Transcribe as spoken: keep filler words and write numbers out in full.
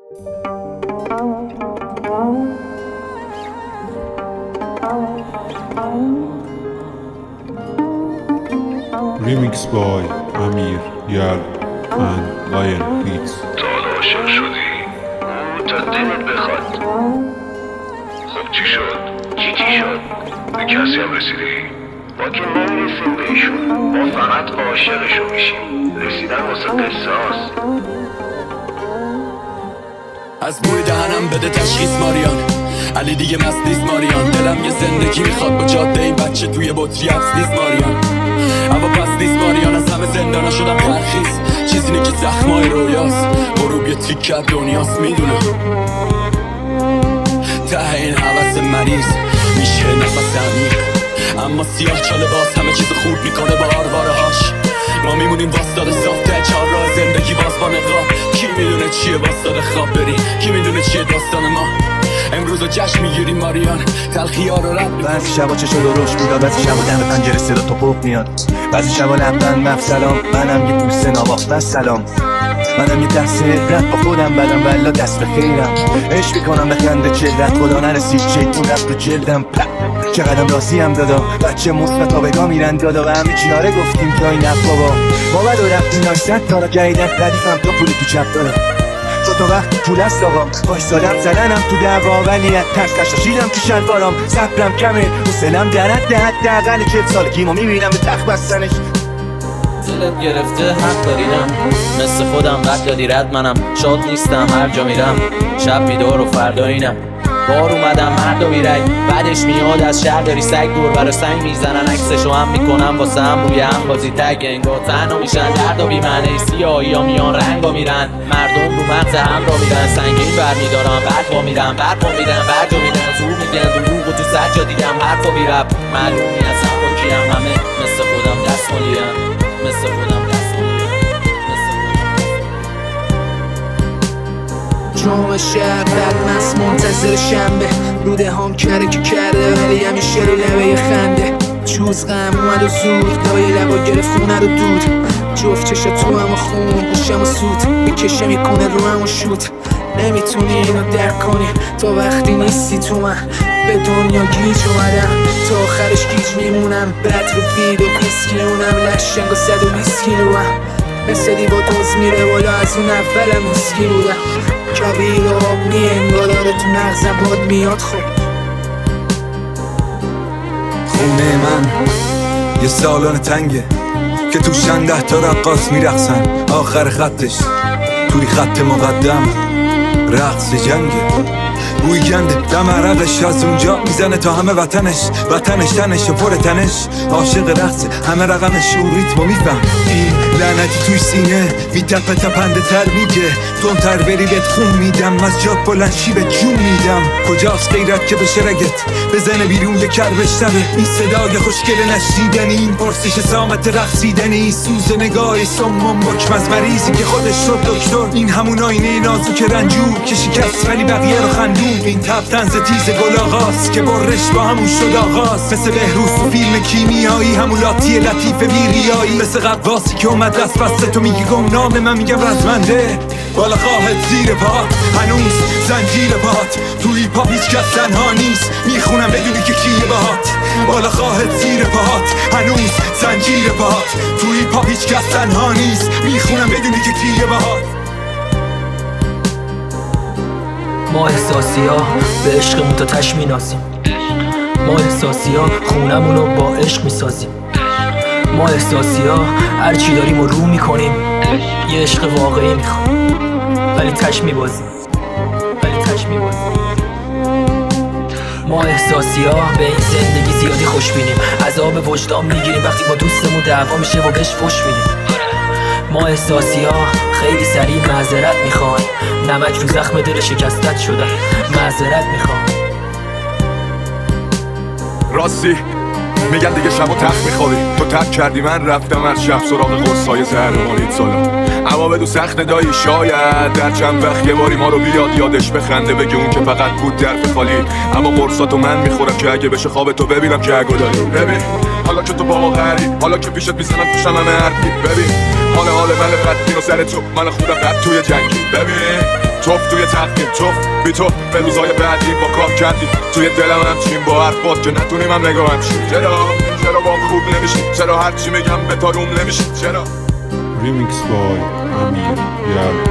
Remix by Amir Yal and Lion Beats. تا حالا عاشق شدی؟ تا دلت بخواد. خب چی شد؟ کی کی شد؟ به کسی هم رسیدی؟ ما که نمیرسیم بهشون، ما فقط عاشقشون میشیم. رسیدن واسه قصه هاست. از بوی دهنم بده تشخیص ماریان، علی دیگه مست نیست ماریان. دلم یه زندگی میخواد با جاده این بچه توی بطری حبس نیست ماریان. اما پس نیست ماریان، از همه زندانا شدم ترخیص. چیزی نه که زخمای رویاست، غروب یه تیکه دنیاست. میدونم ته این حوث مریض میشه نفس عمیق، اما سیاه چاله باز همه چیز خوب میکنه با آرواره هاش. ما میمونیم واسطاده صافته چهار راه زندگی باز با نقاب. کی میدونه چیه واسطاده خواب بری، کی میدونه چیه داستان ما. امروز رو جشن میگیریم ماریان، تلخی ها رو رد میکنیم. بعضی شبا چشم درشت میداد، بعضی شبا دم پنجره صدا توپق میاد، بعضی شبا لبن مف سلام. منم یه دوست نواخته سلام، منم یه دست عبرت با خودم بدم ولا دست به خیرم. عشق میکنم به خنده جلدت، خدا نرسید شیطون رفت رو جلدم. چقدرم راضی هم دادا، بچه مثبت تا بگاه میرن دادا و همه چی ناره گفتیم تا این نفت بابا. ما بد و رفتیم ناشتت تا را جایدن ردیفم تا پولی تو چپ دارم. تو تو وقت پول است آقا، باش سادم زدنم تو دعوا ولی از ترس کشاشیدم تو شلوارم. صبرم کمه حسنم درد ده حداقل چهل سالگیمو میبینم به تخت بستنش. دلت گرفته حق دارینم، مثل خودم بد دادی رد. منم شاد نیستم هر جا میرم، شب میدار و فردا اینم. بار اومدم مرد و بیرک، بعدش میاد از شهر داری سگ دور برا سنگ میزنن. عکسشو هم میکنم واسه هم روی هم بازی تگ. انگار تنها میشن درد و بیمنه، سیاهی ها میان رنگ ها میرن. مردم رو مغز هم را میرن، سنگین بر میدارم برد با میرن. برد با میرن برد جا میرن، زور میگن دروغ و تو سجا دیدم حرفا بیرب. معلومی اصلا با کیم، همه مثل خودم دست مالیم، مثل خودم دست مالیم، مثل خودم. جام شهر بدمست منتظر شنبه، روده هم کره که کرده ولی همیشه رو لبه خنده. چوز غم اومد و زود دای لبا گرفت خونه رو دود. جفت چشا تو هم خون گوشم و سود میکشم میکنه رو هم و شود. نمیتونی اینو درک کنی تا وقتی نیستی تو من. به دنیا گیج اومدم تا آخرش گیج میمونم. بد رو فید و پیسکیونم، لشنگ و صد و بیست کیلو هم. مثل دیوا دوز میره بالا، از اون اولم مسکی بودم. کبیر و آب نی انگار داره تو نغزم باد میاد. خب خونه من یه سالن تنگه که تو ده تا رقاص میرقصن. آخر خطش توی خط مقدم رقص جنگه. بوی گنده دم عرقش از اونجا میزنه تا همه وطنش. وطنش تنش و پر تنش، عاشق رقصه همه رقمش و ریتمو میفهم. این لعنتی توی سینه میتپه تپنده تر میگه تندتر بری بهت خون میدم. از جات بلند شی به جون میدم. کجاست غیرت که بشه رگت بزنه بیرون یه کربش تبه. این صدای خوشگل نشیدنی، این پرسش سامت رقصیدنی. سوز نگاه سمم بکم از مریضی که خودش شد دکتر. این همون آینه نازک رنجور که شکست ولی بقیه رو خندون. این تب تنز تیز گل آغاز که برش با همون شد آغاز. مثل بهروز تو فیلم کیمیایی، همون لاتی لطیف بیریایی. مثل قواسی که اومد دست بسته تو میگی گم نام من میگم رزمنده. بالا خواهد زیر پات هنوز زنجیر پات. توی هیپ هیچ کس تنها نیست، میخونم بدونی که کیه باهات. بالا خواهد زیر پات هنوز زنجیر پات. توی هیپ هیچ کس تنها نیست، میخونم بدونی که کیه باهات. ما احساسی ها به عشقمون تا تش میناسیم. ما احساسی ها خونمونو با عشق میسازیم. ما احساسی ها هرچی داریم و رو میکنیم. یه عشق واقعی میخوایم ولی تش میبازیم، ولی تش میبازیم. ما احساسی ها به این زندگی زیادی خوش بینیم. عذاب وجدان میگیریم وقتی با دوستمون دعوا میشه و بهش فوش میدیم. ما احساسی ها خیلی سریع معذرت میخوان، نمک رو زخم دل شکستت شدن معذرت میخوان. راستی میگن دیگه شب و تخت میخوابی، تو ترک کردی من رفتم از شب سراغ قرصای زهرمانیت سالا. اما بدو سخت ندایی شاید در چند وقت یه باری ما رو بیاد یادش بخنده، بگه اون که فقط بود درف خالی. اما قرصاتو من میخورم که اگه بشه خواب تو ببینم که اگه داری. ببین حالا که تو با ما غری، حالا که پیشت میزنم تو شمم حرفی. ببین حال حال من بدبین و سر تو من خودم رد توی جنگی. ببین توف توی تقدیم توف بی تو به روزای بعدی با کار کردی توی دلم همچین با حرفات که نتونیم هم نگاهم شی چرا چرا با خوب نمیشی چرا هرچی میگم به تا روم نمیشی چرا Remix by Amir Yal